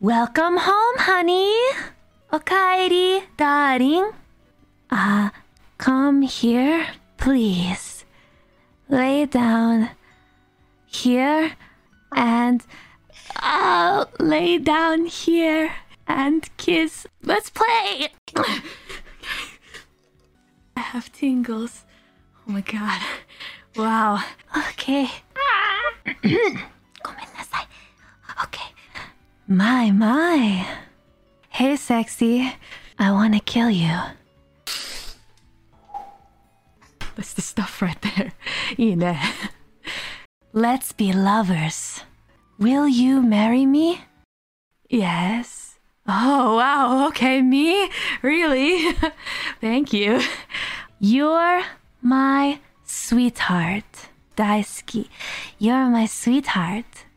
Welcome home, honey. Okaeri, darling. Come here, please. Lay down here and I'll lay down here and kiss. Let's play! I have tingles. Oh my god. Wow. Okay. ごめんなさい. Okay. My. Hey, sexy. I wanna kill you. That's the stuff right there. いいね. Let's be lovers. Will you marry me? Yes. Oh, wow. Okay, me? Really? Thank you. You're my sweetheart. 大好き. You're my sweetheart.